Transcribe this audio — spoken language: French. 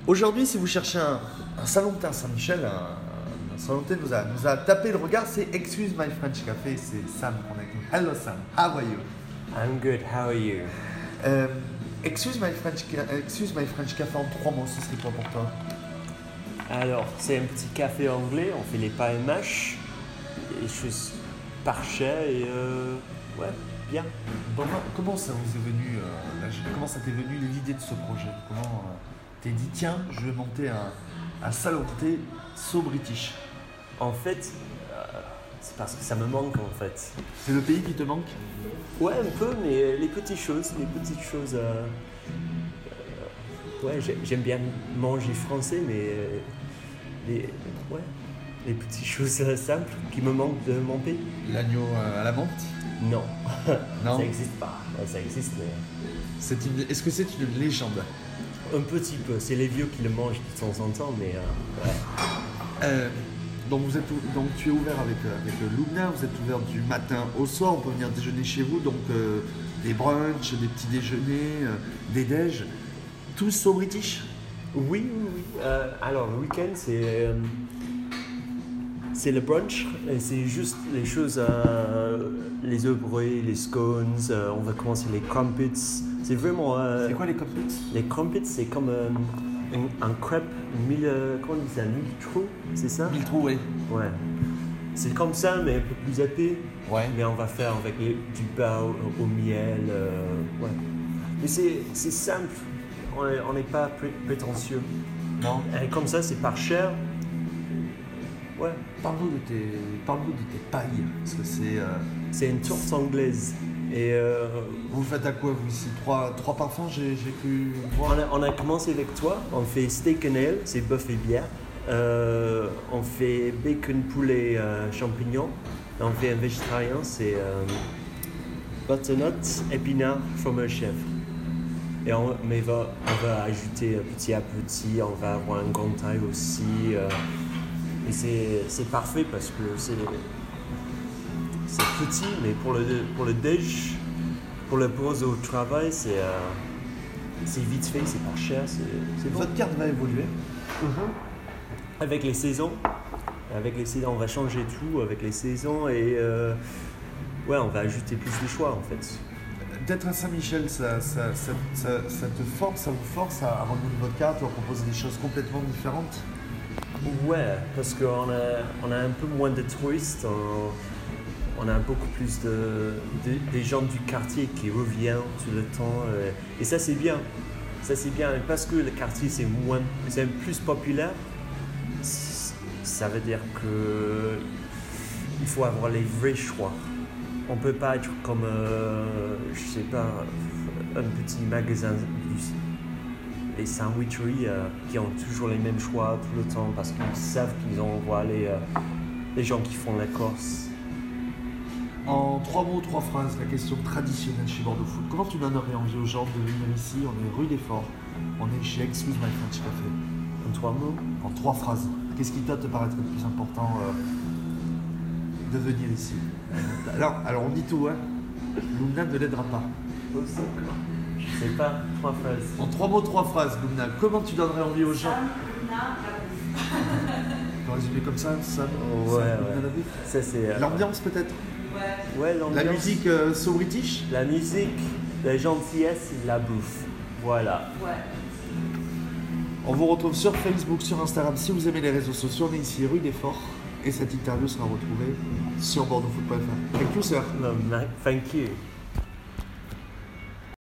Aujourd'hui, si vous cherchez un salon de thé à Saint-Michel, un salon de thé nous a tapé le regard, c'est Excuse My French Café, c'est Sam qu'on a avec nous. Hello Sam, how are you? I'm good, how are you? Excuse My French Café en 3 mots, ce serait quoi pour toi? Alors, c'est un petit café anglais, on fait les pains et mâches, des choses parchées et ouais, bien. Comment ça vous est venu, comment ça t'est venu l'idée de ce projet? Comment t'es dit tiens, je vais monter un salon de thé so british? En fait, c'est parce que ça me manque en fait. C'est le pays qui te manque? Ouais, un peu, mais les petites choses. Ouais, j'aime bien manger français, mais les petites choses simples qui me manquent de mon pays. L'agneau à la menthe? Non, Non. ça n'existe pas. Ouais, ça existe, mais Est-ce que c'est une légende? un petit peu. C'est les vieux qui le mangent de temps en temps, mais ouais. Donc tu es ouvert avec Lumna, vous êtes ouvert du matin au soir, on peut venir déjeuner chez vous, donc des brunchs, des petits déjeuners, des déj, tous so british? Oui. Alors, le week-end, c'est le brunch, et c'est juste les choses, les œufs brûlés, les scones, on va commencer les crumpets. C'est vraiment... C'est quoi les crumpets? Les crumpets, c'est comme un crêpe, comment on dit ça, mille trous, c'est ça? Mille trous, oui. Ouais. C'est comme ça, mais un peu plus épais. Ouais. Mais on va faire avec du pain au miel. Ouais. Mais c'est simple, on n'est pas prétentieux. Non. Et comme ça, c'est pas cher. Ouais. Parle-nous de tes pailles, parce que C'est une tourte anglaise. Et vous faites à quoi vous ici? Trois parfums, j'ai cru voir. on a commencé avec toi, on fait steak and ale, c'est bœuf et bière. On fait bacon, poulet, champignons. Et on fait un végétarien, c'est butternut, épinards, fromage chèvre. Et on va ajouter petit à petit, on va avoir un grand taille aussi. Et c'est parfait parce que c'est petit, mais pour le déj, pour le pause au travail, c'est vite fait, c'est pas cher, c'est bon. Votre carte va évoluer. Avec les saisons, on va changer tout avec les saisons et ouais, on va ajouter plus de choix en fait. D'être à Saint-Michel, ça te force, ça vous force à renouveler votre carte ou à proposer des choses complètement différentes? Ouais, parce qu'on a un peu moins de touristes, on a beaucoup plus des gens du quartier qui reviennent tout le temps. Et ça c'est bien. Et parce que le quartier c'est plus populaire, ça veut dire que il faut avoir les vrais choix. On peut pas être comme, je sais pas, un petit magasin, les sandwicheries qui ont toujours les mêmes choix tout le temps parce qu'ils savent qu'ils envoient les gens qui font la course. En 3 mots, 3 phrases, la question traditionnelle chez Bordeaux Food. Comment tu donnerais envie aux gens de venir ici? On est rue des Forts, on est chez Excuse My French Café. En 3 mots? En 3 phrases. Qu'est-ce qui toi te paraîtrait le plus important de venir ici? Alors on dit tout, hein. Lumna ne l'aidera pas. Je sais pas, 3 phrases. En 3 mots, 3 phrases, Lumna. Comment tu donnerais envie aux gens? On peut résumer comme ça, Sam? Ouais. Ça, c'est l'ambiance peut-être? Ouais, l'ambiance. La musique so british? La musique, la gentillesse, la bouffe. Voilà. Ouais. On vous retrouve sur Facebook, sur Instagram. Si vous aimez les réseaux sociaux, on est ici rue des Forts. Et cette interview sera retrouvée sur bordeauxfoot.fr. Thank you, sir. No, thank you.